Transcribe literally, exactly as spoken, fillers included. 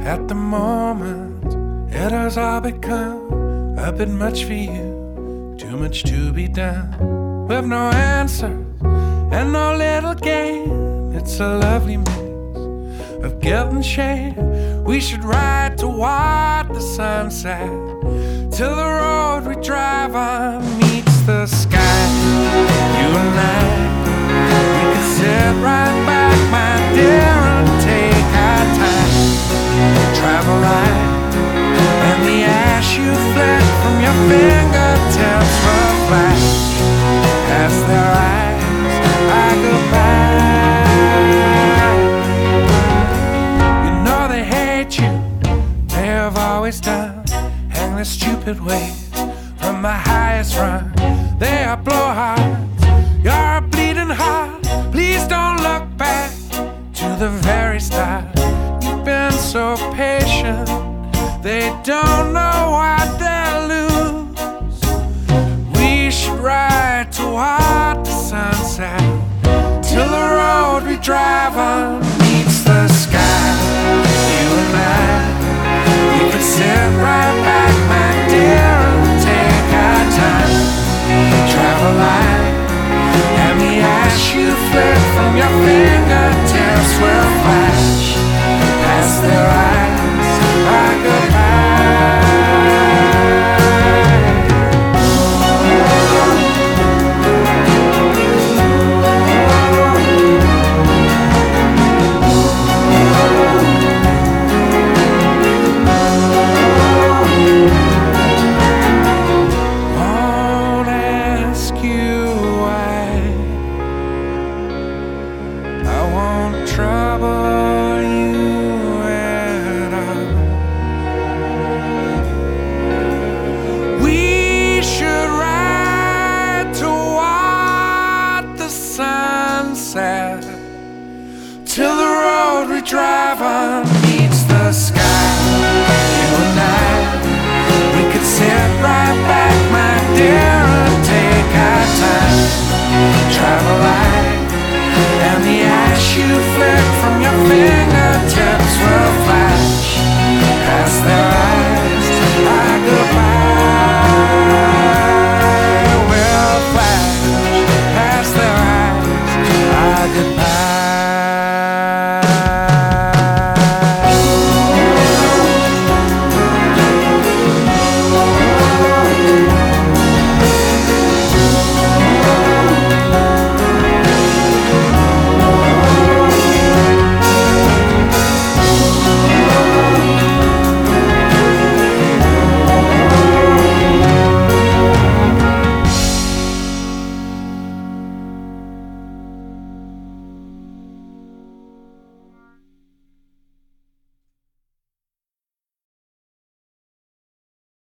At the moment, it has all become a bit much for you, too much to be done. With no answers and no little gain, it's a lovely mix of guilt and shame. We should ride toward the sunset, till the road we drive on meets the sky. You and I, we could sit right back, my dear, and take our time. Travel light, and the ash you flick from your fingertips will flash past their eyes. I go by. You know they hate you, they have always done. Hang their stupid ways from the highest run. They are blowhards, you're a bleeding heart. Please don't look back to the very start. You've been so patient, they don't know what they'll lose. We should ride toward the sunset, till the road we drive on meets the sky. You and I, we could sit right back, my dear, and take our time. Travel light, and the ash you flick from your fingertips will flash past their eyes. I goodbye. Won't ask you why, I won't trouble you at all. We should ride toward the sunset, till the road we drive on meets the sky. You and I, we could sit right back, my dear, and take our time. Travel light, and the ash you flick from your fingers